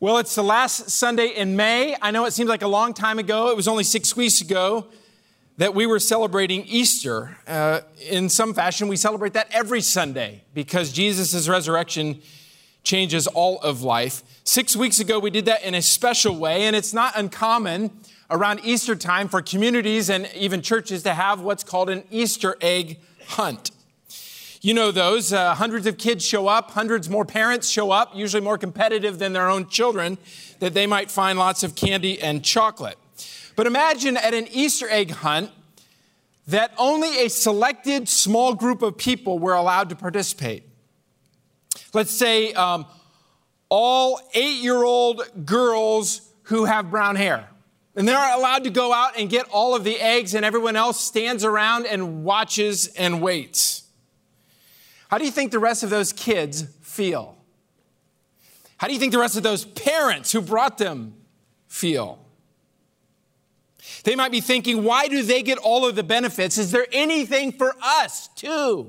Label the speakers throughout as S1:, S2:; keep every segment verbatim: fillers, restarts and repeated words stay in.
S1: Well, it's the last Sunday in May. I know it seems like a long time ago. It was only six weeks ago that we were celebrating Easter. Uh, in some fashion, we celebrate that every Sunday because Jesus' resurrection changes all of life. Six weeks ago, we did that in a special way, and it's not uncommon around Easter time for communities and even churches to have what's called an Easter egg hunt. You know those, uh, hundreds of kids show up, hundreds more parents show up, usually more competitive than their own children, that they might find lots of candy and chocolate. But imagine at an Easter egg hunt that only a selected small group of people were allowed to participate. Let's say um, all eight-year-old girls who have brown hair. And they're allowed to go out and get all of the eggs, and everyone else stands around and watches and waits. How do you think the rest of those kids feel? How do you think the rest of those parents who brought them feel? They might be thinking, why do they get all of the benefits? Is there anything for us too?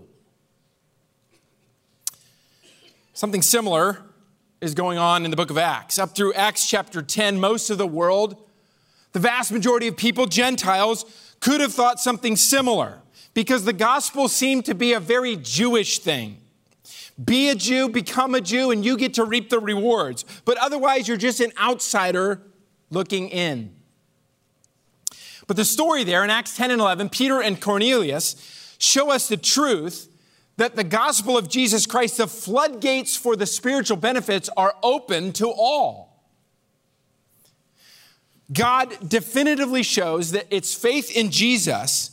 S1: Something similar is going on in the book of Acts. Up through Acts chapter ten, most of the world, the vast majority of people, Gentiles, could have thought something similar because the gospel seemed to be a very Jewish thing. Be a Jew, become a Jew, and you get to reap the rewards. But otherwise, you're just an outsider looking in. But the story there in Acts ten and eleven, Peter and Cornelius show us the truth that the gospel of Jesus Christ, the floodgates for the spiritual benefits are open to all. God definitively shows that it's faith in Jesus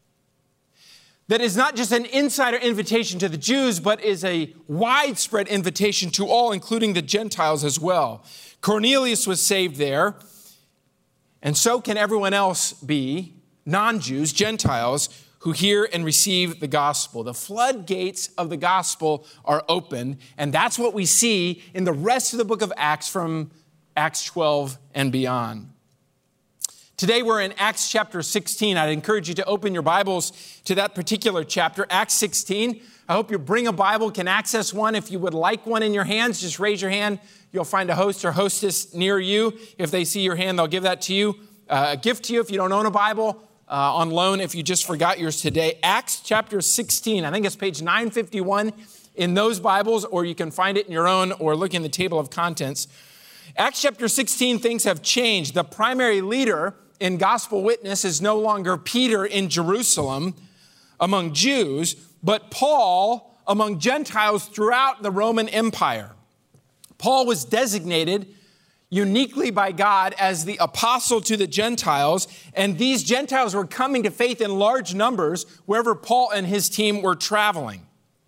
S1: that is not just an insider invitation to the Jews, but is a widespread invitation to all, including the Gentiles as well. Cornelius was saved there, and so can everyone else be, non-Jews, Gentiles, who hear and receive the gospel. The floodgates of the gospel are open, and that's what we see in the rest of the book of Acts from Acts twelve and beyond. Today we're in Acts chapter sixteen. I'd encourage you to open your Bibles to that particular chapter, Acts sixteen. I hope you bring a Bible, can access one. If you would like one in your hands, just raise your hand. You'll find a host or hostess near you. If they see your hand, they'll give that to you. Uh, a gift to you if you don't own a Bible, uh, on loan if you just forgot yours today. Acts chapter sixteen. I think it's page nine fifty-one in those Bibles, or you can find it in your own or look in the table of contents. Acts chapter sixteen, things have changed. The primary leader in gospel witness is no longer Peter in Jerusalem among Jews, but Paul among Gentiles throughout the Roman Empire. Paul was designated uniquely by God as the apostle to the Gentiles, and these Gentiles were coming to faith in large numbers wherever Paul and his team were traveling.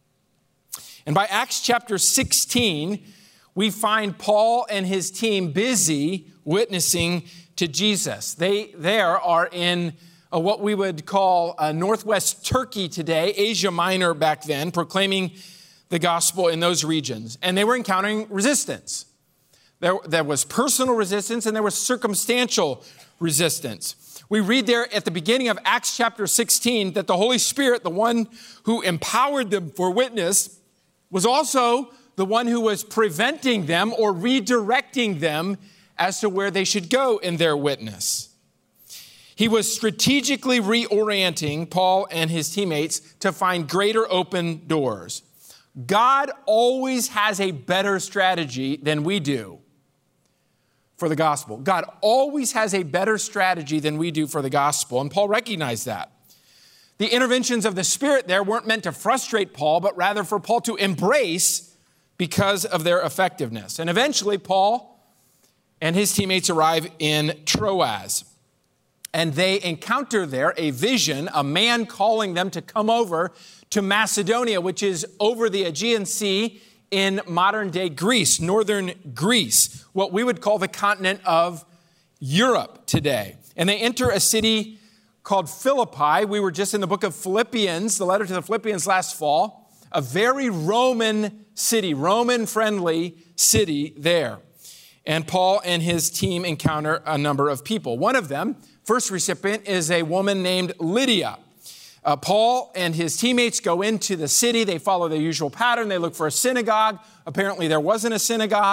S1: And by Acts chapter sixteen, we find Paul and his team busy witnessing to Jesus. They there are in uh, what we would call uh, northwest Turkey today, Asia Minor back then, proclaiming the gospel in those regions. And they were encountering resistance. There, there was personal resistance and there was circumstantial resistance. We read there at the beginning of Acts chapter sixteen that the Holy Spirit, the one who empowered them for witness, was also the one who was preventing them or redirecting them as to where they should go in their witness. He was strategically reorienting Paul and his teammates to find greater open doors. God always has a better strategy than we do for the gospel. God always has a better strategy than we do for the gospel, and Paul recognized that. The interventions of the Spirit there weren't meant to frustrate Paul, but rather for Paul to embrace because of their effectiveness. And eventually, Paul and his teammates arrive in Troas. And they encounter there a vision, a man calling them to come over to Macedonia, which is over the Aegean Sea in modern-day Greece, northern Greece, what we would call the continent of Europe today. And they enter a city called Philippi. We were just in the book of Philippians, the letter to the Philippians last fall, a very Roman city, Roman-friendly city there. And Paul and his team encounter a number of people. One of them, first recipient, is a woman named Lydia. Uh, Paul and his teammates go into the city. They follow their usual pattern. They look for a synagogue. Apparently there wasn't a synagogue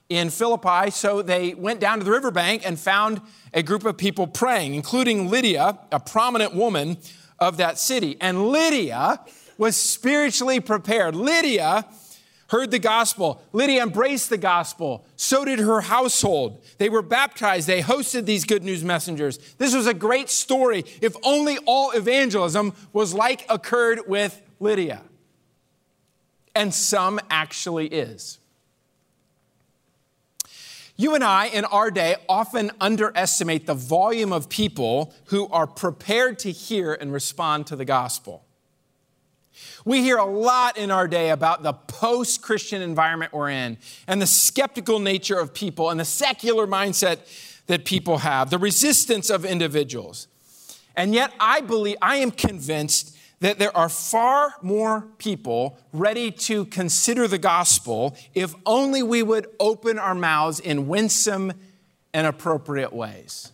S1: in Philippi, so they went down to the riverbank and found a group of people praying, including Lydia, a prominent woman of that city. And Lydia was spiritually prepared. Lydia heard the gospel. Lydia embraced the gospel. So did her household. They were baptized. They hosted these good news messengers. This was a great story. If only all evangelism was like occurred with Lydia. And some actually is. You and I, in our day, often underestimate the volume of people who are prepared to hear and respond to the gospel. We hear a lot in our day about the post-Christian environment we're in and the skeptical nature of people and the secular mindset that people have, the resistance of individuals. And yet I believe, I am convinced that there are far more people ready to consider the gospel if only we would open our mouths in winsome and appropriate ways.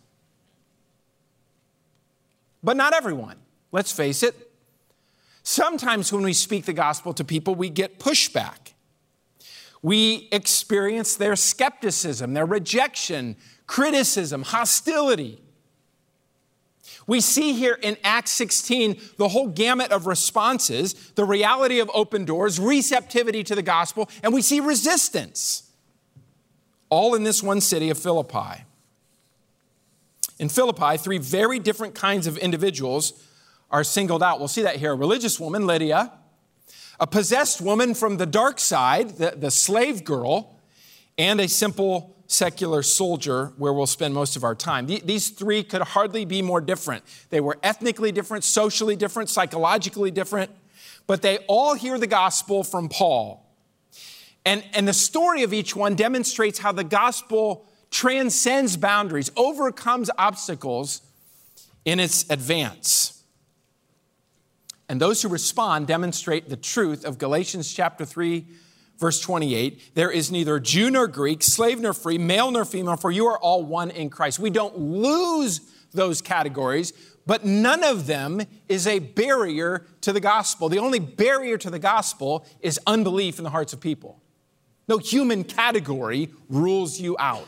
S1: But not everyone. Let's face it. Sometimes when we speak the gospel to people, we get pushback. We experience their skepticism, their rejection, criticism, hostility. We see here in Acts sixteen the whole gamut of responses, the reality of open doors, receptivity to the gospel, and we see resistance, all in this one city of Philippi. In Philippi, three very different kinds of individuals are singled out. We'll see that here. A religious woman, Lydia, a possessed woman from the dark side, the, the slave girl, and a simple secular soldier, where we'll spend most of our time. These three could hardly be more different. They were ethnically different, socially different, psychologically different, but they all hear the gospel from Paul. And, and the story of each one demonstrates how the gospel transcends boundaries, overcomes obstacles in its advance. And those who respond demonstrate the truth of Galatians chapter three, verse twenty-eight. There is neither Jew nor Greek, slave nor free, male nor female, for you are all one in Christ. We don't lose those categories, but none of them is a barrier to the gospel. The only barrier to the gospel is unbelief in the hearts of people. No human category rules you out.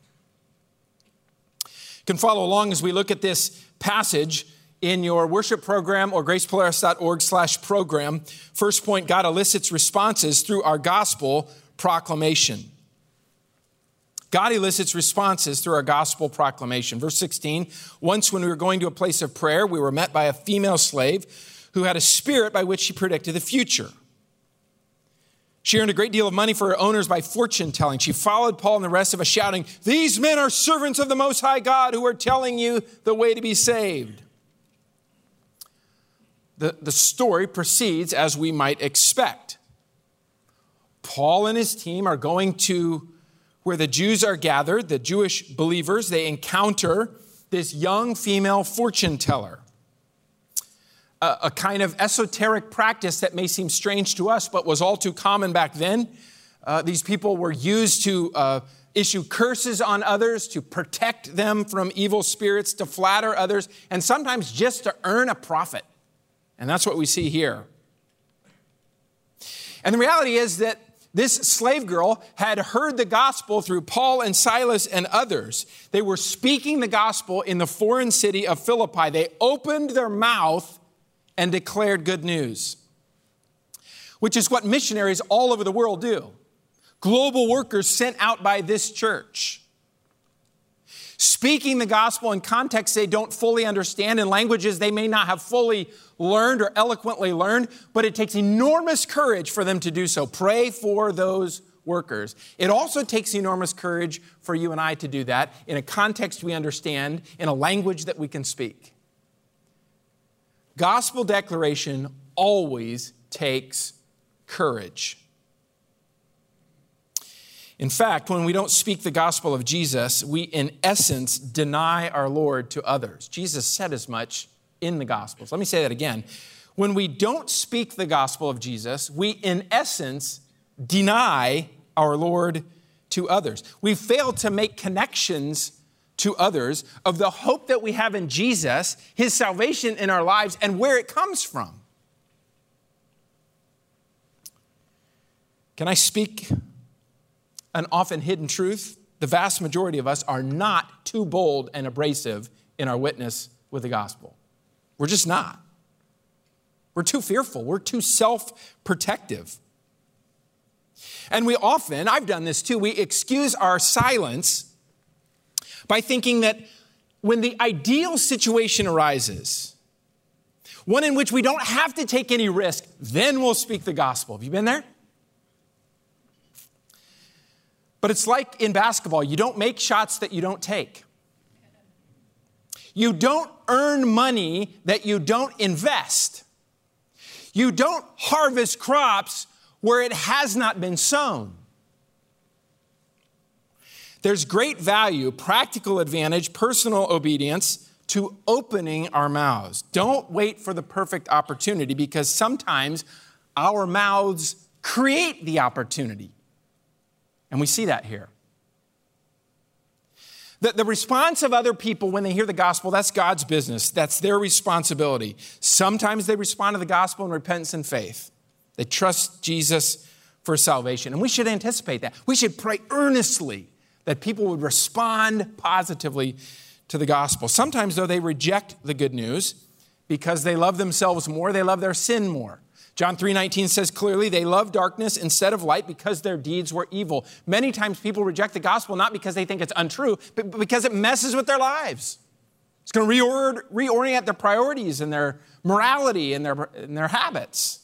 S1: You can follow along as we look at this passage in your worship program or gracepolaris.org slash program. First point, God elicits responses through our gospel proclamation. God elicits responses through our gospel proclamation. Verse sixteen, once when we were going to a place of prayer, we were met by a female slave who had a spirit by which she predicted the future. She earned a great deal of money for her owners by fortune telling. She followed Paul and the rest of us shouting, "These men are servants of the Most High God who are telling you the way to be saved." The, the story proceeds as we might expect. Paul and his team are going to where the Jews are gathered, the Jewish believers. They encounter this young female fortune teller, a, a kind of esoteric practice that may seem strange to us, but was all too common back then. Uh, these people were used to uh, issue curses on others, to protect them from evil spirits, to flatter others, and sometimes just to earn a profit. And that's what we see here. And the reality is that this slave girl had heard the gospel through Paul and Silas and others. They were speaking the gospel in the foreign city of Philippi. They opened their mouth and declared good news, which is what missionaries all over the world do. Global workers sent out by this church, speaking the gospel in contexts they don't fully understand, in languages they may not have fully learned or eloquently learned, but it takes enormous courage for them to do so. Pray for those workers. It also takes enormous courage for you and I to do that in a context we understand, in a language that we can speak. Gospel declaration always takes courage. In fact, when we don't speak the gospel of Jesus, we in essence deny our Lord to others. Jesus said as much in the Gospels. Let me say that again. When we don't speak the gospel of Jesus, we in essence deny our Lord to others. We fail to make connections to others of the hope that we have in Jesus, his salvation in our lives, and where it comes from. Can I speak an often hidden truth. The vast majority of us are not too bold and abrasive in our witness with the gospel. We're just not. We're too fearful. We're too self-protective. And we often, I've done this too, we excuse our silence by thinking that when the ideal situation arises, one in which we don't have to take any risk, then we'll speak the gospel. Have you been there? But it's like in basketball, you don't make shots that you don't take. You don't earn money that you don't invest. You don't harvest crops where it has not been sown. There's great value, practical advantage, personal obedience to opening our mouths. Don't wait for the perfect opportunity, because sometimes our mouths create the opportunity. And we see that here. The, the response of other people when they hear the gospel, that's God's business. That's their responsibility. Sometimes they respond to the gospel in repentance and faith. They trust Jesus for salvation. And we should anticipate that. We should pray earnestly that people would respond positively to the gospel. Sometimes, though, they reject the good news because they love themselves more. They love their sin more. John three nineteen says clearly, they love darkness instead of light because their deeds were evil. Many times people reject the gospel not because they think it's untrue, but because it messes with their lives. It's going to reorient, reorient their priorities and their morality and their, and their habits.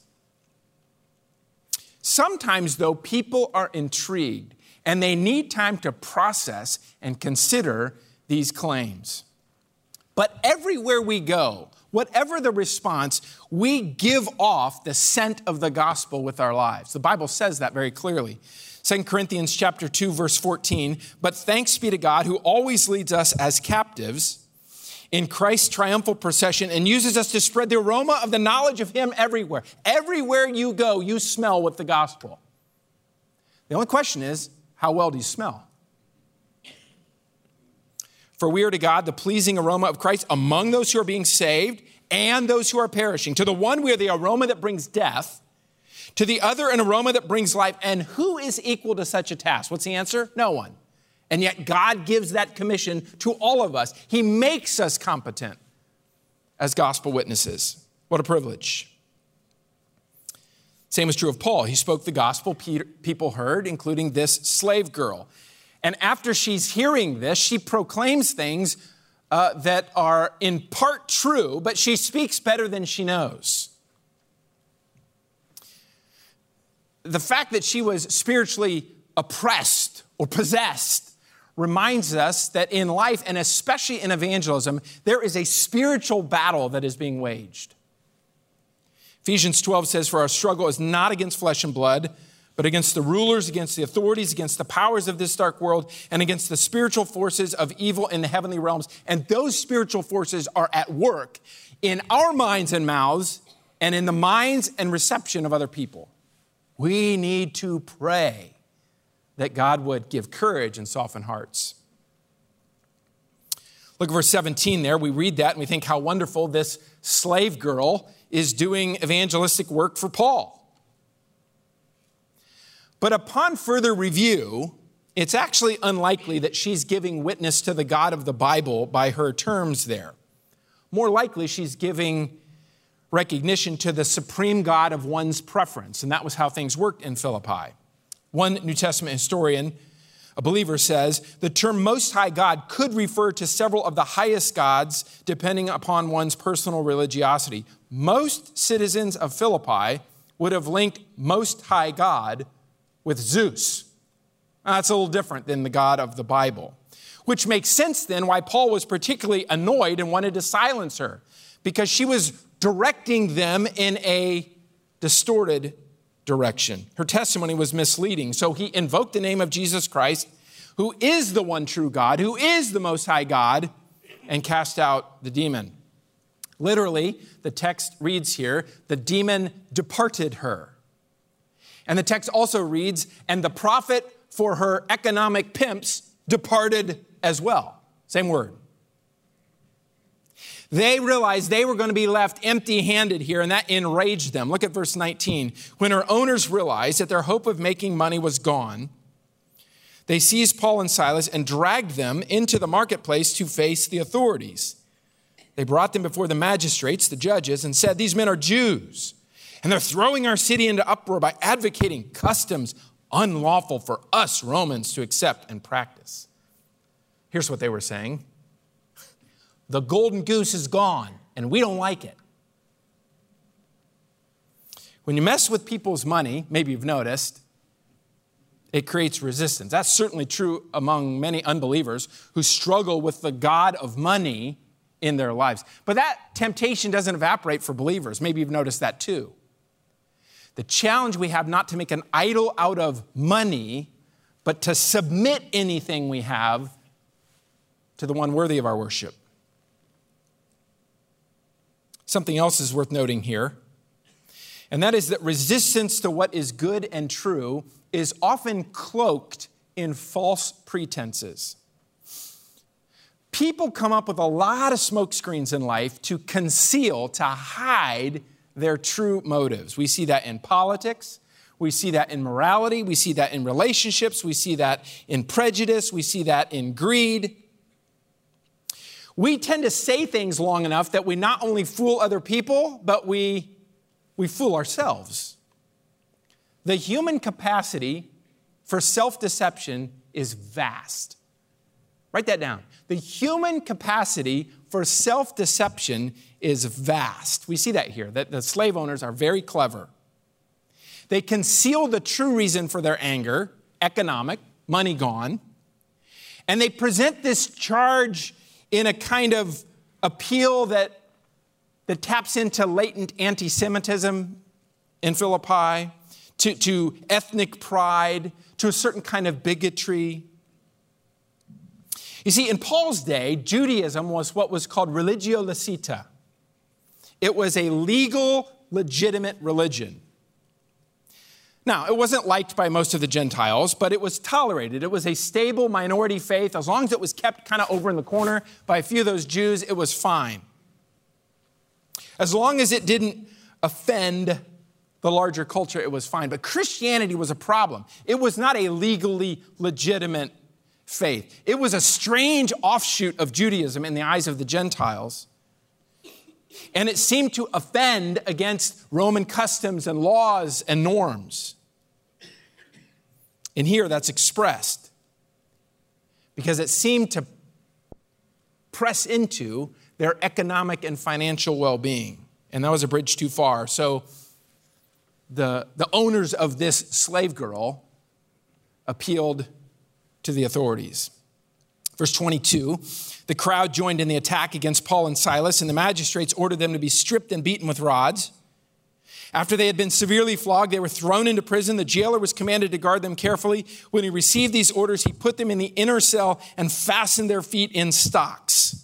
S1: Sometimes, though, people are intrigued and they need time to process and consider these claims. But everywhere we go, whatever the response, we give off the scent of the gospel with our lives. The Bible says that very clearly. Second Corinthians chapter two, verse fourteen, but thanks be to God who always leads us as captives in Christ's triumphal procession and uses us to spread the aroma of the knowledge of him everywhere. Everywhere you go, you smell with the gospel. The only question is, how well do you smell? For we are to God the pleasing aroma of Christ among those who are being saved and those who are perishing. To the one, we are the aroma that brings death. To the other, an aroma that brings life. And who is equal to such a task? What's the answer? No one. And yet God gives that commission to all of us. He makes us competent as gospel witnesses. What a privilege. Same is true of Paul. He spoke the gospel, people heard, including this slave girl. And after she's hearing this, she proclaims things uh, that are in part true, but she speaks better than she knows. The fact that she was spiritually oppressed or possessed reminds us that in life, and especially in evangelism, there is a spiritual battle that is being waged. Ephesians twelve says, for our struggle is not against flesh and blood, but against the rulers, against the authorities, against the powers of this dark world, and against the spiritual forces of evil in the heavenly realms. And those spiritual forces are at work in our minds and mouths and in the minds and reception of other people. We need to pray that God would give courage and soften hearts. Look at verse seventeen there. We read that and we think how wonderful this slave girl is doing evangelistic work for Paul. But upon further review, it's actually unlikely that she's giving witness to the God of the Bible by her terms there. More likely, she's giving recognition to the supreme God of one's preference, and that was how things worked in Philippi. One New Testament historian, a believer, says the term Most High God could refer to several of the highest gods depending upon one's personal religiosity. Most citizens of Philippi would have linked Most High God with Zeus. That's a little different than the God of the Bible, which makes sense then why Paul was particularly annoyed and wanted to silence her, because she was directing them in a distorted direction. Her testimony was misleading. So he invoked the name of Jesus Christ, who is the one true God, who is the Most High God, and cast out the demon. Literally, the text reads here, the demon departed her. And the text also reads, and the profit for her economic pimps departed as well. Same word. They realized they were going to be left empty-handed here, and that enraged them. Look at verse nineteen. When her owners realized that their hope of making money was gone, they seized Paul and Silas and dragged them into the marketplace to face the authorities. They brought them before the magistrates, the judges, and said, "These men are Jews, and they're throwing our city into uproar by advocating customs unlawful for us Romans to accept and practice." Here's what they were saying. The golden goose is gone, and we don't like it. When you mess with people's money, maybe you've noticed, it creates resistance. That's certainly true among many unbelievers who struggle with the god of money in their lives. But that temptation doesn't evaporate for believers. Maybe you've noticed that too. The challenge we have not to make an idol out of money, but to submit anything we have to the one worthy of our worship. Something else is worth noting here, and that is that resistance to what is good and true is often cloaked in false pretenses. People come up with a lot of smokescreens in life to conceal, to hide their true motives. We see that in politics. We see that in morality. We see that in relationships. We see that in prejudice. We see that in greed. We tend to say things long enough that we not only fool other people, but we, we fool ourselves. The human capacity for self-deception is vast. Write that down. The human capacity for self-deception is vast. We see that here, that the slave owners are very clever. They conceal the true reason for their anger, economic, money gone, and they present this charge in a kind of appeal that, that taps into latent anti-Semitism in Philippi, to, to ethnic pride, to a certain kind of bigotry. You see, in Paul's day, Judaism was what was called religio licita. It was a legal, legitimate religion. Now, it wasn't liked by most of the Gentiles, but it was tolerated. It was a stable minority faith. As long as it was kept kind of over in the corner by a few of those Jews, it was fine. As long as it didn't offend the larger culture, it was fine. But Christianity was a problem. It was not a legally legitimate faith. It was a strange offshoot of Judaism in the eyes of the Gentiles. And it seemed to offend against Roman customs and laws and norms. And here that's expressed because it seemed to press into their economic and financial well-being. And that was a bridge too far. So the, the owners of this slave girl appealed to the authorities. Verse twenty-two, the crowd joined in the attack against Paul and Silas, and the magistrates ordered them to be stripped and beaten with rods. After they had been severely flogged, they were thrown into prison. The jailer was commanded to guard them carefully. When he received these orders, he put them in the inner cell and fastened their feet in stocks.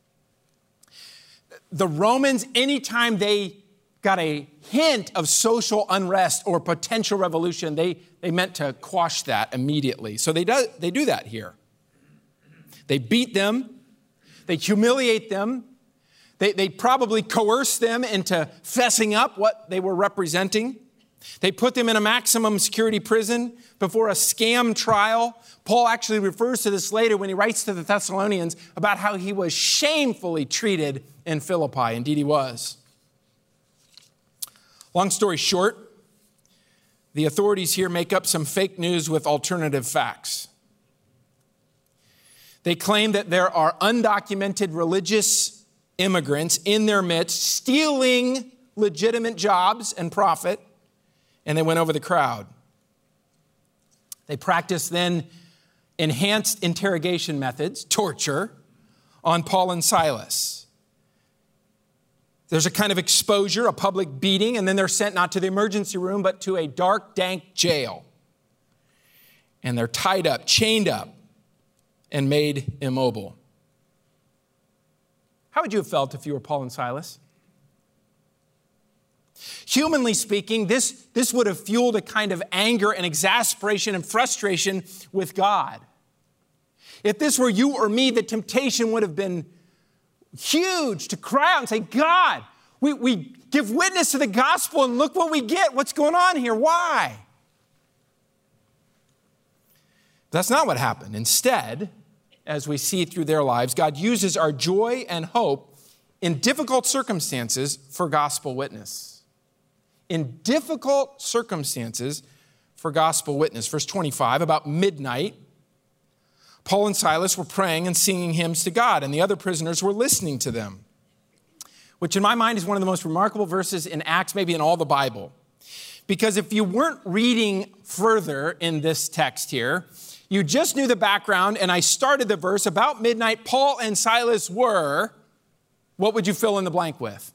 S1: The Romans, anytime they got a hint of social unrest or potential revolution, they, they meant to quash that immediately. So they do, they do that here. They beat them. They humiliate them. They, they probably coerce them into fessing up what they were representing. They put them in a maximum security prison before a scam trial. Paul actually refers to this later when he writes to the Thessalonians about how he was shamefully treated in Philippi. Indeed, he was. Long story short, the authorities here make up some fake news with alternative facts. They claim that there are undocumented religious immigrants in their midst stealing legitimate jobs and profit, and they went over the crowd. They practiced then enhanced interrogation methods, torture, on Paul and Silas. There's a kind of exposure, a public beating, and then they're sent not to the emergency room, but to a dark, dank jail. And they're tied up, chained up, and made immobile. How would you have felt if you were Paul and Silas? Humanly speaking, this, this would have fueled a kind of anger and exasperation and frustration with God. If this were you or me, the temptation would have been huge to cry out and say, God, we, we give witness to the gospel and look what we get. What's going on here? Why? That's not what happened. Instead, as we see through their lives, God uses our joy and hope in difficult circumstances for gospel witness. In difficult circumstances for gospel witness. Verse twenty-five, about midnight, Paul and Silas were praying and singing hymns to God, and the other prisoners were listening to them, which in my mind is one of the most remarkable verses in Acts, maybe in all the Bible. Because if you weren't reading further in this text here, you just knew the background, and I started the verse, about midnight, Paul and Silas were, what would you fill in the blank with?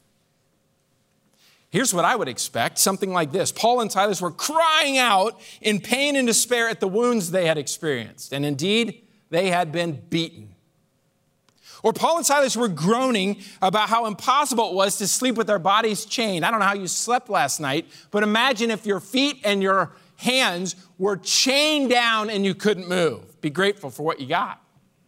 S1: Here's what I would expect, something like this. Paul and Silas were crying out in pain and despair at the wounds they had experienced. And indeed, they had been beaten. Or Paul and Silas were groaning about how impossible it was to sleep with their bodies chained. I don't know how you slept last night, but imagine if your feet and your hands were chained down and you couldn't move. Be grateful for what you got.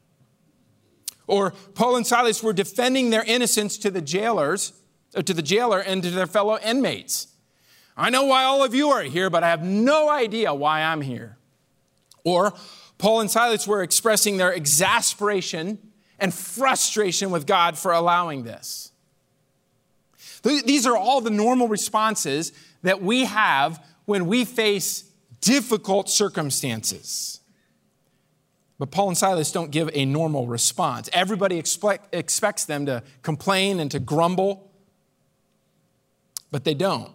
S1: Or Paul and Silas were defending their innocence to the jailers, or to the jailer and to their fellow inmates. I know why all of you are here, but I have no idea why I'm here. Or Paul and Silas were expressing their exasperation and frustration with God for allowing this. These are all the normal responses that we have when we face difficult circumstances. But Paul and Silas don't give a normal response. Everybody expect, expects them to complain and to grumble, but they don't.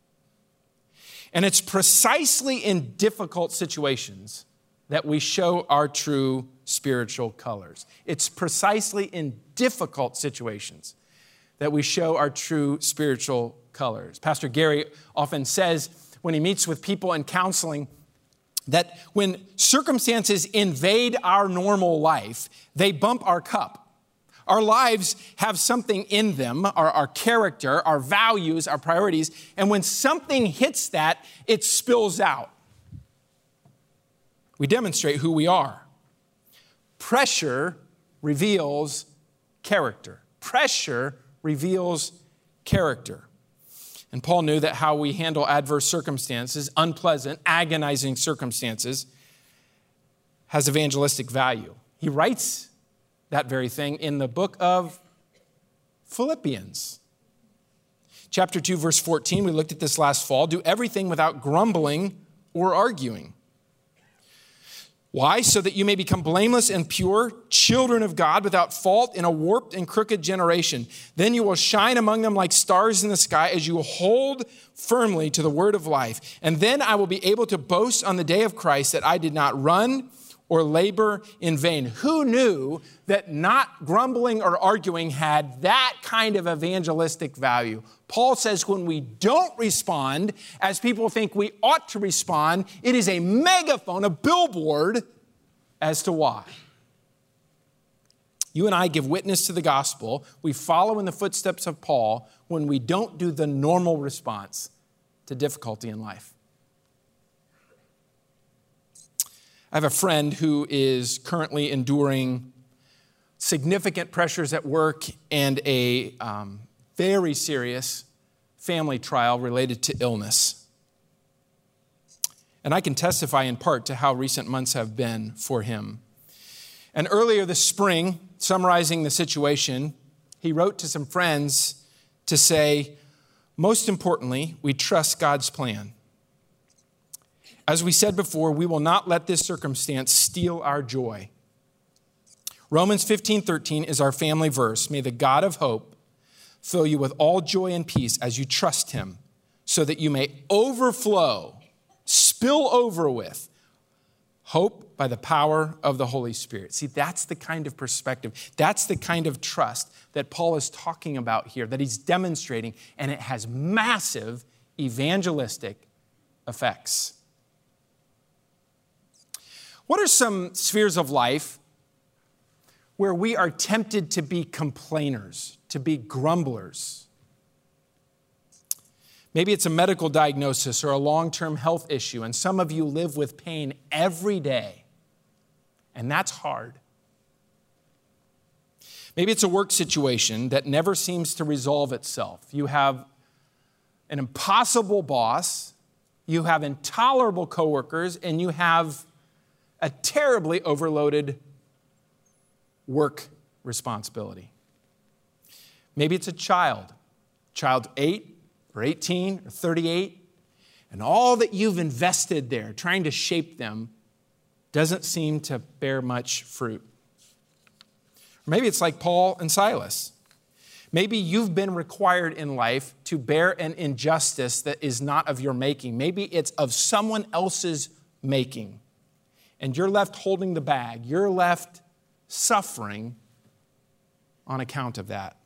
S1: And it's precisely in difficult situations that we show our true spiritual colors. It's precisely in difficult situations that we show our true spiritual colors. Pastor Gary often says when he meets with people in counseling that when circumstances invade our normal life, they bump our cup. Our lives have something in them, our, our character, our values, our priorities, and when something hits that, it spills out. We demonstrate who we are. Pressure reveals character. Pressure reveals character. And Paul knew that how we handle adverse circumstances, unpleasant, agonizing circumstances, has evangelistic value. He writes that very thing in the book of Philippians. Chapter two, verse fourteen, we looked at this last fall. Do everything without grumbling or arguing. Why? So that you may become blameless and pure, children of God without fault in a warped and crooked generation. Then you will shine among them like stars in the sky as you hold firmly to the word of life. And then I will be able to boast on the day of Christ that I did not run or labor in vain. Who knew that not grumbling or arguing had that kind of evangelistic value? Paul says when we don't respond as people think we ought to respond, it is a megaphone, a billboard as to why. You and I give witness to the gospel. We follow in the footsteps of Paul when we don't do the normal response to difficulty in life. I have a friend who is currently enduring significant pressures at work and a um, very serious family trial related to illness. And I can testify in part to how recent months have been for him. And earlier this spring, summarizing the situation, he wrote to some friends to say, most importantly, we trust God's plan. As we said before, we will not let this circumstance steal our joy. Romans fifteen thirteen is our family verse. May the God of hope fill you with all joy and peace as you trust him, so that you may overflow, spill over with hope by the power of the Holy Spirit. See, that's the kind of perspective, that's the kind of trust that Paul is talking about here, that he's demonstrating, and it has massive evangelistic effects. What are some spheres of life where we are tempted to be complainers, to be grumblers? Maybe it's a medical diagnosis or a long-term health issue, and some of you live with pain every day, and that's hard. Maybe it's a work situation that never seems to resolve itself. You have an impossible boss, you have intolerable coworkers, and you have a terribly overloaded work responsibility. Maybe it's a child, child eight or eighteen or thirty-eight, and all that you've invested there trying to shape them doesn't seem to bear much fruit. Or maybe it's like Paul and Silas. Maybe you've been required in life to bear an injustice that is not of your making. Maybe it's of someone else's making. And you're left holding the bag. You're left suffering on account of that.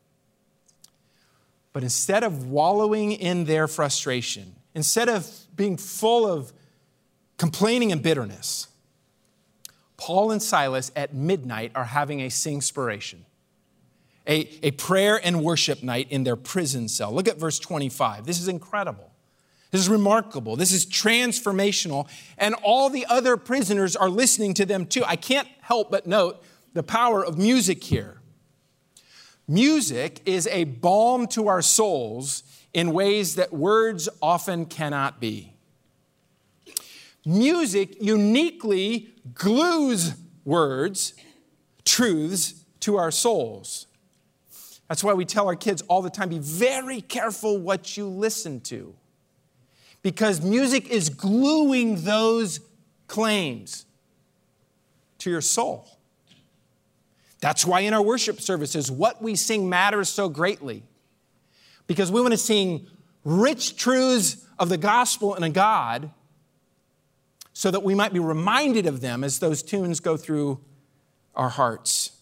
S1: But instead of wallowing in their frustration, instead of being full of complaining and bitterness, Paul and Silas at midnight are having a singspiration, a, a prayer and worship night in their prison cell. Look at verse twenty-five. This is incredible. This is remarkable. This is transformational. And all the other prisoners are listening to them too. I can't help but note the power of music here. Music is a balm to our souls in ways that words often cannot be. Music uniquely glues words, truths to our souls. That's why we tell our kids all the time, be very careful what you listen to. Because music is gluing those claims to your soul. That's why in our worship services, what we sing matters so greatly. Because we want to sing rich truths of the gospel and of God so that we might be reminded of them as those tunes go through our hearts.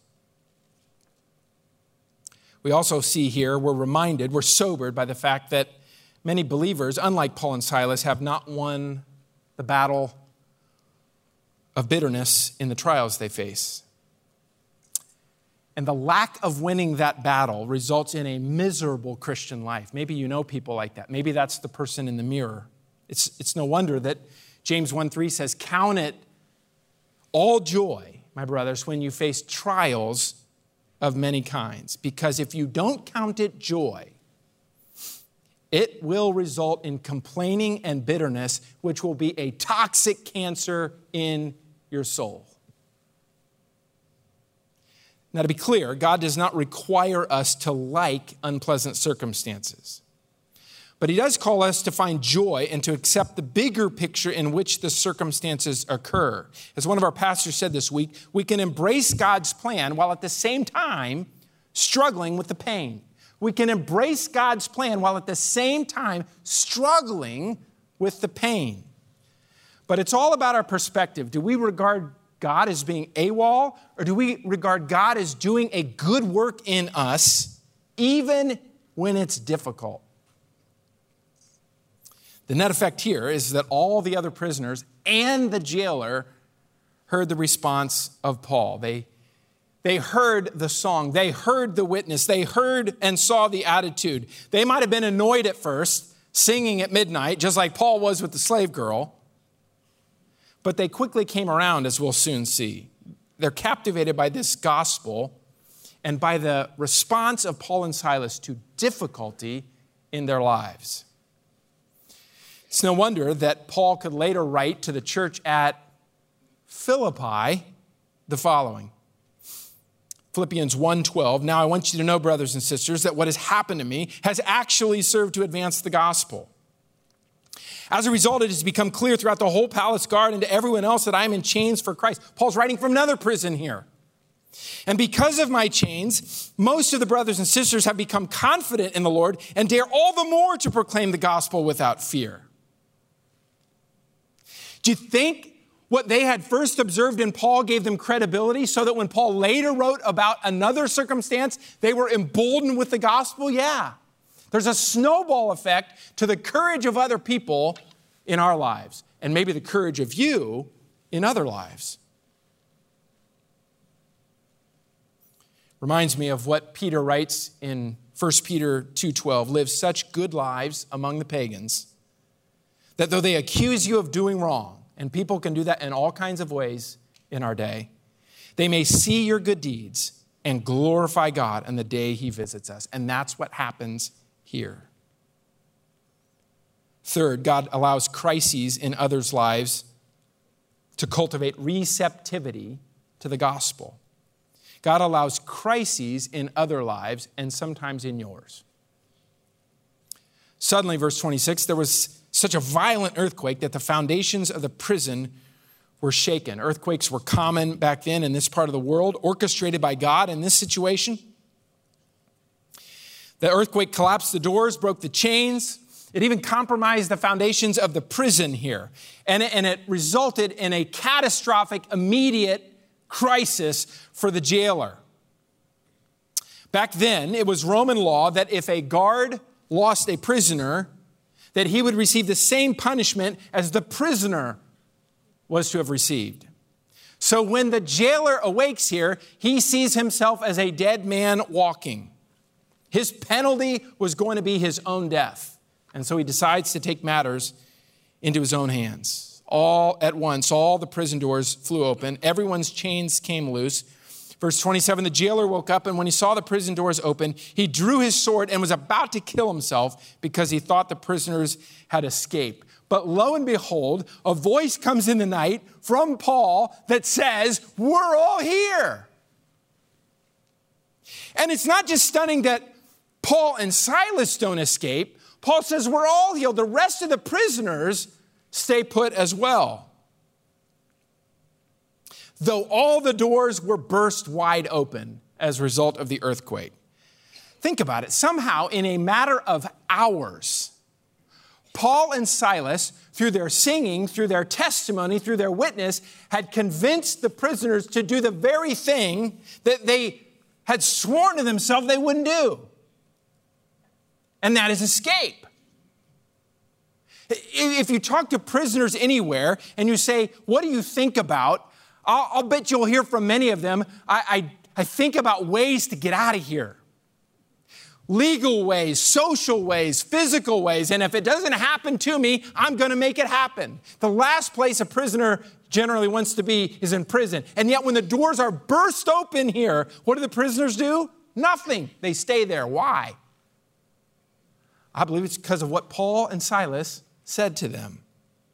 S1: We also see here, we're reminded, we're sobered by the fact that many believers, unlike Paul and Silas, have not won the battle of bitterness in the trials they face. And the lack of winning that battle results in a miserable Christian life. Maybe you know people like that. Maybe that's the person in the mirror. It's, it's no wonder that James one three says, count it all joy, my brothers, when you face trials of many kinds. Because if you don't count it joy, it will result in complaining and bitterness, which will be a toxic cancer in your soul. Now, to be clear, God does not require us to like unpleasant circumstances. But he does call us to find joy and to accept the bigger picture in which the circumstances occur. As one of our pastors said this week, we can embrace God's plan while at the same time struggling with the pain. We can embrace God's plan while at the same time struggling with the pain. But it's all about our perspective. Do we regard God as being AWOL, or do we regard God as doing a good work in us, even when it's difficult? The net effect here is that all the other prisoners and the jailer heard the response of Paul. They, they heard the song. They heard the witness. They heard and saw the attitude. They might have been annoyed at first, singing at midnight, just like Paul was with the slave girl. But they quickly came around, as we'll soon see. They're captivated by this gospel and by the response of Paul and Silas to difficulty in their lives. It's no wonder that Paul could later write to the church at Philippi the following. Philippians one twelve, now I want you to know, brothers and sisters, that what has happened to me has actually served to advance the gospel. As a result, it has become clear throughout the whole palace guard and to everyone else that I am in chains for Christ. Paul's writing from another prison here. And because of my chains, most of the brothers and sisters have become confident in the Lord and dare all the more to proclaim the gospel without fear. Do you think what they had first observed in Paul gave them credibility so that when Paul later wrote about another circumstance, they were emboldened with the gospel? Yeah. There's a snowball effect to the courage of other people in our lives, and maybe the courage of you in other lives. Reminds me of what Peter writes in First Peter two twelve, live such good lives among the pagans that though they accuse you of doing wrong, and people can do that in all kinds of ways in our day, they may see your good deeds and glorify God on the day he visits us. And that's what happens here. Third, God allows crises in others' lives to cultivate receptivity to the gospel. God allows crises in other lives and sometimes in yours. Suddenly, verse twenty-six, there was such a violent earthquake that the foundations of the prison were shaken. Earthquakes were common back then in this part of the world, orchestrated by God in this situation. The earthquake collapsed the doors, broke the chains. It even compromised the foundations of the prison here. And it, and it resulted in a catastrophic, immediate crisis for the jailer. Back then, it was Roman law that if a guard lost a prisoner, that he would receive the same punishment as the prisoner was to have received. So when the jailer awakes here, he sees himself as a dead man walking. His penalty was going to be his own death. And so he decides to take matters into his own hands. All at once, all the prison doors flew open. Everyone's chains came loose. Verse twenty-seven, the jailer woke up, and when he saw the prison doors open, he drew his sword and was about to kill himself because he thought the prisoners had escaped. But lo and behold, a voice comes in the night from Paul that says, we're all here. And it's not just stunning that Paul and Silas don't escape. Paul says we're all healed. The rest of the prisoners stay put as well. Though all the doors were burst wide open as a result of the earthquake. Think about it. Somehow, in a matter of hours, Paul and Silas, through their singing, through their testimony, through their witness, had convinced the prisoners to do the very thing that they had sworn to themselves they wouldn't do. And that is escape. If you talk to prisoners anywhere and you say, what do you think about? I'll, I'll bet you'll hear from many of them, I, I, I think about ways to get out of here. Legal ways, social ways, physical ways. And if it doesn't happen to me, I'm going to make it happen. The last place a prisoner generally wants to be is in prison. And yet when the doors are burst open here, what do the prisoners do? Nothing. They stay there. Why? I believe it's because of what Paul and Silas said to them.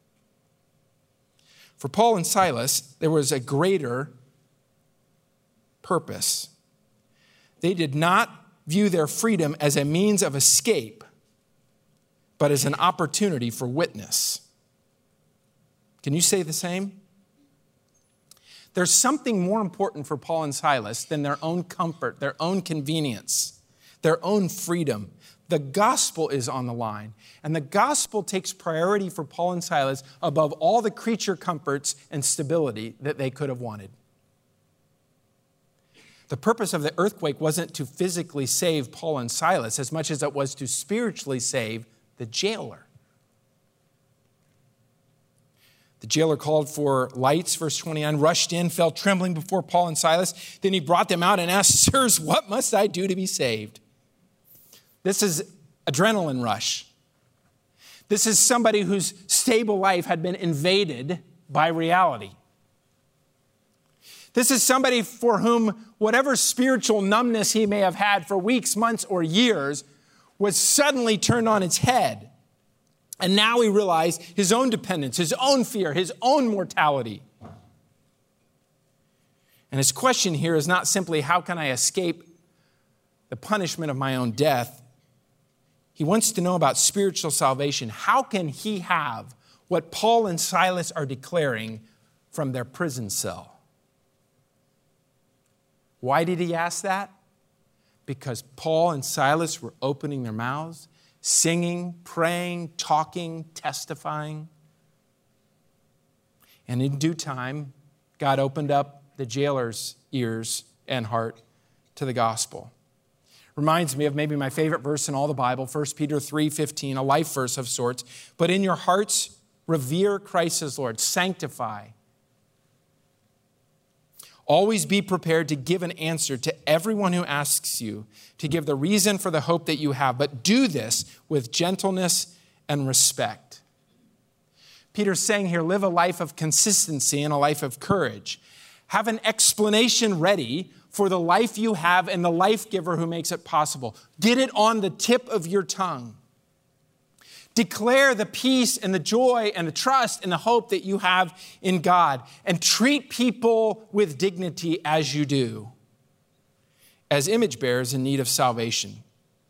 S1: For Paul and Silas, there was a greater purpose. They did not view their freedom as a means of escape, but as an opportunity for witness. Can you say the same? There's something more important for Paul and Silas than their own comfort, their own convenience, their own freedom. The gospel is on the line, and the gospel takes priority for Paul and Silas above all the creature comforts and stability that they could have wanted. The purpose of the earthquake wasn't to physically save Paul and Silas as much as it was to spiritually save the jailer. The jailer called for lights, verse twenty-nine, rushed in, fell trembling before Paul and Silas. Then he brought them out and asked, sirs, what must I do to be saved? This is adrenaline rush. This is somebody whose stable life had been invaded by reality. This is somebody for whom whatever spiritual numbness he may have had for weeks, months, or years was suddenly turned on its head. And now he realized his own dependence, his own fear, his own mortality. And his question here is not simply, how can I escape the punishment of my own death? He wants to know about spiritual salvation. How can he have what Paul and Silas are declaring from their prison cell? Why did he ask that? Because Paul and Silas were opening their mouths, singing, praying, talking, testifying. And in due time, God opened up the jailer's ears and heart to the gospel. Reminds me of maybe my favorite verse in all the Bible, First Peter three fifteen, a life verse of sorts. But in your hearts, revere Christ as Lord. Sanctify. Always be prepared to give an answer to everyone who asks you, to give the reason for the hope that you have. But do this with gentleness and respect. Peter's saying here, live a life of consistency and a life of courage. Have an explanation ready for the life you have and the life giver who makes it possible. Get it on the tip of your tongue. Declare the peace and the joy and the trust and the hope that you have in God. And treat people with dignity as you do, as image bearers in need of salvation.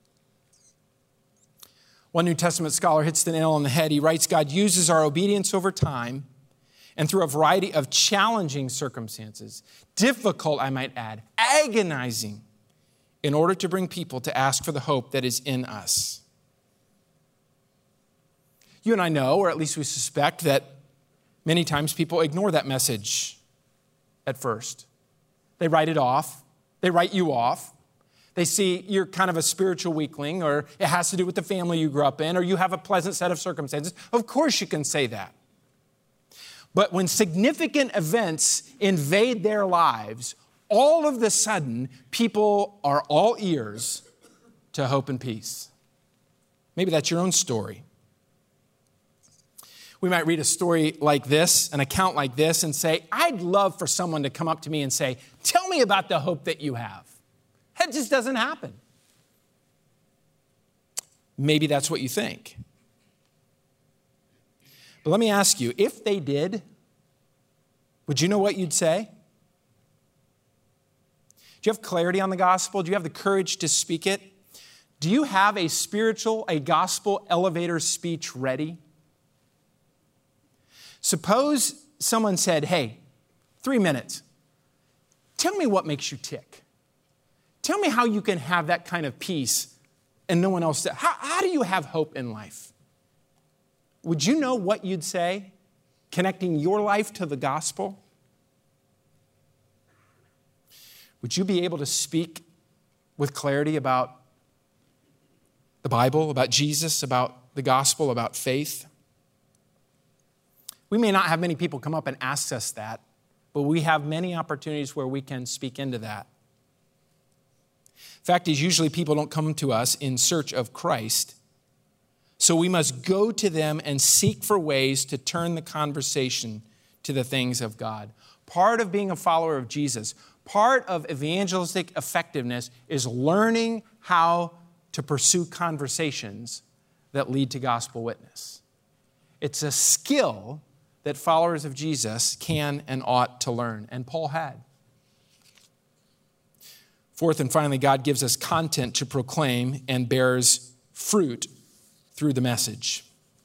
S1: One New Testament scholar hits the nail on the head. He writes, God uses our obedience over time and through a variety of challenging circumstances, difficult, I might add, agonizing, in order to bring people to ask for the hope that is in us. You and I know, or at least we suspect, that many times people ignore that message at first. They write it off. They write you off. They see you're kind of a spiritual weakling, or it has to do with the family you grew up in, or you have a pleasant set of circumstances. Of course you can say that. But when significant events invade their lives, all of a sudden, people are all ears to hope and peace. Maybe that's your own story. We might read a story like this, an account like this, and say, I'd love for someone to come up to me and say, tell me about the hope that you have. That just doesn't happen. Maybe that's what you think. But let me ask you, if they did, would you know what you'd say? Do you have clarity on the gospel? Do you have the courage to speak it? Do you have a spiritual, a gospel elevator speech ready? Suppose someone said, hey, three minutes. Tell me what makes you tick. Tell me how you can have that kind of peace and no one else does. How, how do you have hope in life? Would you know what you'd say, connecting your life to the gospel? Would you be able to speak with clarity about the Bible, about Jesus, about the gospel, about faith? We may not have many people come up and ask us that, but we have many opportunities where we can speak into that. Fact is, usually people don't come to us in search of Christ, so we must go to them and seek for ways to turn the conversation to the things of God. Part of being a follower of Jesus, part of evangelistic effectiveness is learning how to pursue conversations that lead to gospel witness. It's a skill that followers of Jesus can and ought to learn, and Paul had. Fourth and finally, God gives us content to proclaim and bears fruit through the message.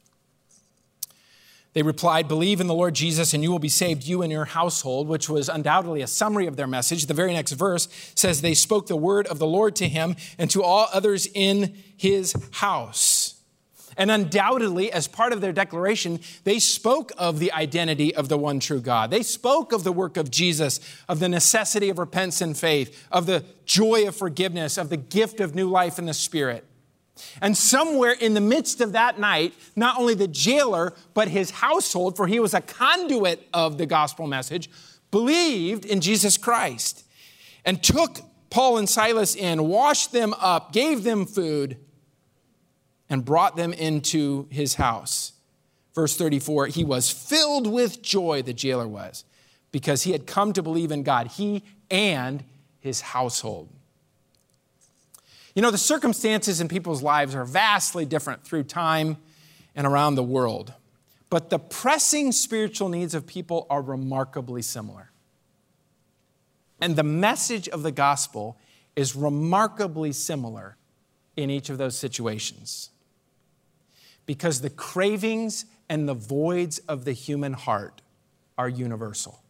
S1: They replied, believe in the Lord Jesus and you will be saved, you and your household, which was undoubtedly a summary of their message. The very next verse says they spoke the word of the Lord to him and to all others in his house. And undoubtedly, as part of their declaration, they spoke of the identity of the one true God. They spoke of the work of Jesus, of the necessity of repentance and faith, of the joy of forgiveness, of the gift of new life in the Spirit. And somewhere in the midst of that night, not only the jailer, but his household, for he was a conduit of the gospel message, believed in Jesus Christ and took Paul and Silas in, washed them up, gave them food, and brought them into his house. Verse thirty-four, he was filled with joy, the jailer was, because he had come to believe in God, he and his household. You know, the circumstances in people's lives are vastly different through time and around the world, but the pressing spiritual needs of people are remarkably similar. And the message of the gospel is remarkably similar in each of those situations. Because the cravings and the voids of the human heart are universal.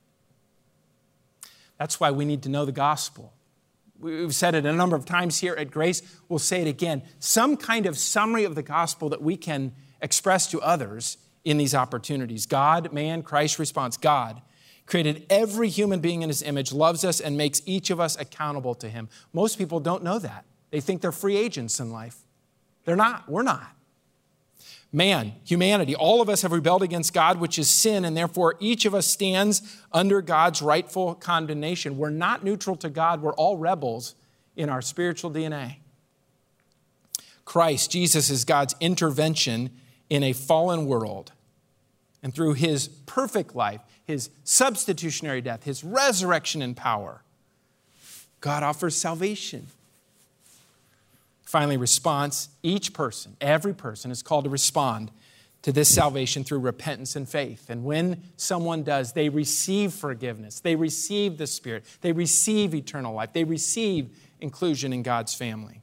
S1: That's why we need to know the gospel. We've said it a number of times here at Grace. We'll say it again. Some kind of summary of the gospel that we can express to others in these opportunities. God, man, Christ response. God created every human being in his image, loves us, and makes each of us accountable to him. Most people don't know that. They think they're free agents in life. They're not. We're not. Man, humanity, all of us have rebelled against God, which is sin, and therefore each of us stands under God's rightful condemnation. We're not neutral to God. We're all rebels in our spiritual D N A. Christ, Jesus, is God's intervention in a fallen world. And through his perfect life, his substitutionary death, his resurrection and power, God offers salvation. Finally, response. Each person, every person is called to respond to this salvation through repentance and faith. And when someone does, they receive forgiveness. They receive the Spirit. They receive eternal life. They receive inclusion in God's family.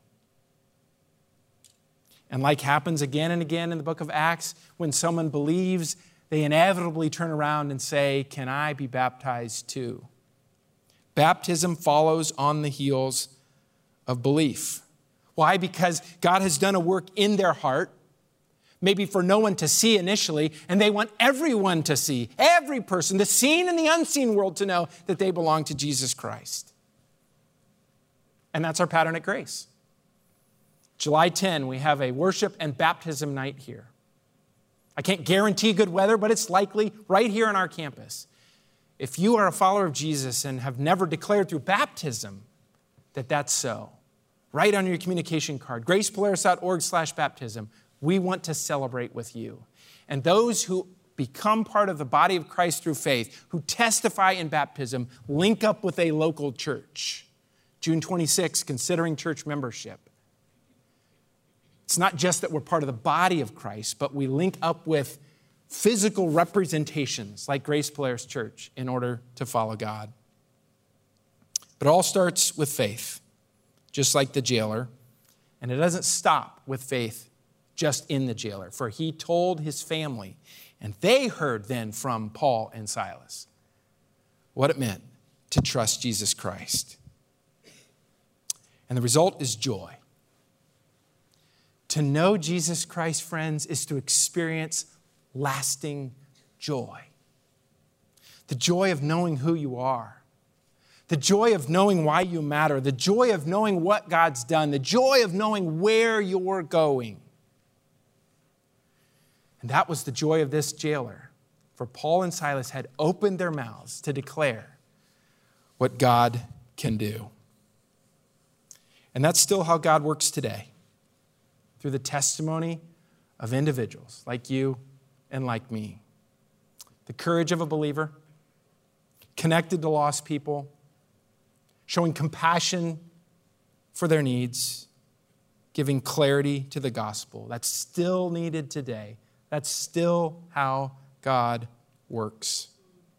S1: And like happens again and again in the book of Acts, when someone believes, they inevitably turn around and say, "Can I be baptized too?" Baptism follows on the heels of belief. Why? Because God has done a work in their heart, maybe for no one to see initially, and they want everyone to see, every person, the seen and the unseen world, to know that they belong to Jesus Christ. And that's our pattern at Grace. July tenth, we have a worship and baptism night here. I can't guarantee good weather, but it's likely right here on our campus. If you are a follower of Jesus and have never declared through baptism that that's so, write on your communication card, gracepolaris.org slash baptism. We want to celebrate with you. And those who become part of the body of Christ through faith, who testify in baptism, link up with a local church. June twenty-sixth, considering church membership. It's not just that we're part of the body of Christ, but we link up with physical representations like Grace Polaris Church in order to follow God. But it all starts with faith, just like the jailer. And it doesn't stop with faith just in the jailer, for he told his family, and they heard then from Paul and Silas what it meant to trust Jesus Christ. And the result is joy. To know Jesus Christ, friends, is to experience lasting joy. The joy of knowing who you are. The joy of knowing why you matter. The joy of knowing what God's done. The joy of knowing where you're going. And that was the joy of this jailer. For Paul and Silas had opened their mouths to declare what God can do. And that's still how God works today, through the testimony of individuals like you and like me. The courage of a believer, connected to lost people, showing compassion for their needs, giving clarity to the gospel. That's still needed today. That's still how God works.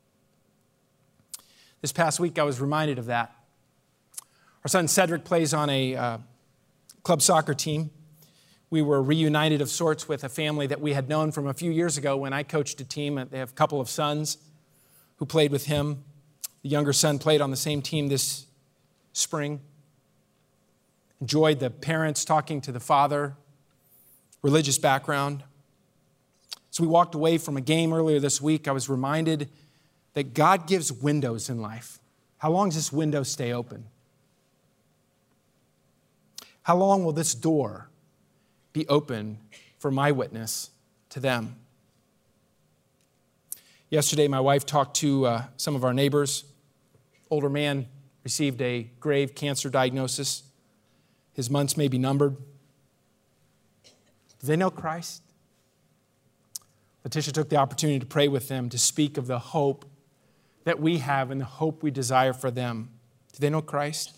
S1: This past week, I was reminded of that. Our son Cedric plays on a uh, club soccer team. We were reunited of sorts with a family that we had known from a few years ago when I coached a team. They have a couple of sons who played with him. The younger son played on the same team this spring. Enjoyed the parents talking to the father, religious background. As we walked away from a game earlier this week, I was reminded that God gives windows in life. How long does this window stay open? How long will this door be open for my witness to them? Yesterday, my wife talked to uh, some of our neighbors. Older man received a grave cancer diagnosis. His months may be numbered. Do they know Christ? Letitia took the opportunity to pray with them, to speak of the hope that we have and the hope we desire for them. Do they know Christ?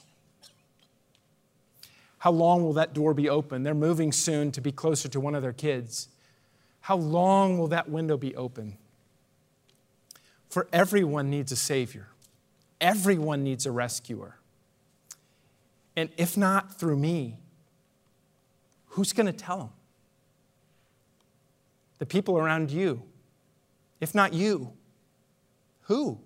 S1: How long will that door be open? They're moving soon to be closer to one of their kids. How long will that window be open? For everyone needs a Savior. Everyone needs a rescuer. And if not through me, who's going to tell them? The people around you. If not you, who?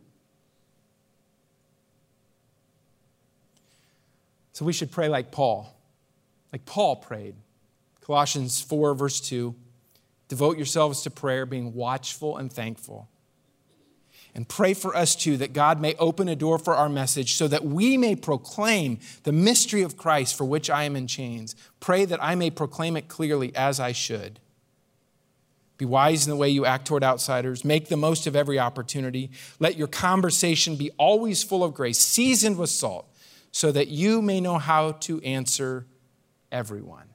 S1: So we should pray like Paul. Like Paul prayed. Colossians four, verse two. Devote yourselves to prayer, being watchful and thankful. And pray for us too, that God may open a door for our message so that we may proclaim the mystery of Christ for which I am in chains. Pray that I may proclaim it clearly as I should. Be wise in the way you act toward outsiders. Make the most of every opportunity. Let your conversation be always full of grace, seasoned with salt, so that you may know how to answer everyone.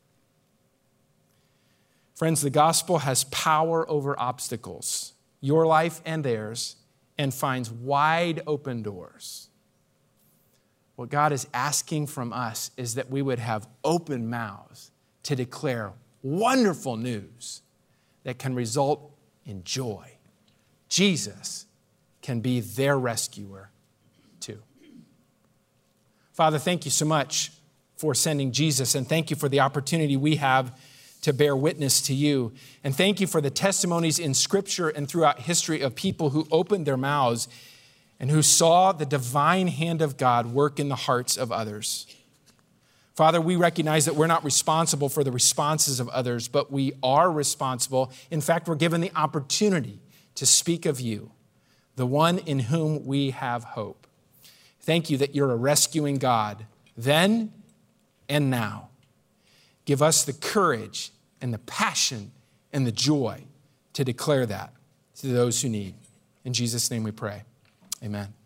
S1: Friends, the gospel has power over obstacles, your life and theirs, and finds wide open doors. What God is asking from us is that we would have open mouths to declare wonderful news that can result in joy. Jesus can be their rescuer too. Father, thank you so much for sending Jesus, and thank you for the opportunity we have to bear witness to you. And thank you for the testimonies in Scripture and throughout history of people who opened their mouths and who saw the divine hand of God work in the hearts of others. Father, we recognize that we're not responsible for the responses of others, but we are responsible. In fact, we're given the opportunity to speak of you, the one in whom we have hope. Thank you that you're a rescuing God then and now. Give us the courage and the passion and the joy to declare that to those who need. In Jesus' name we pray. Amen.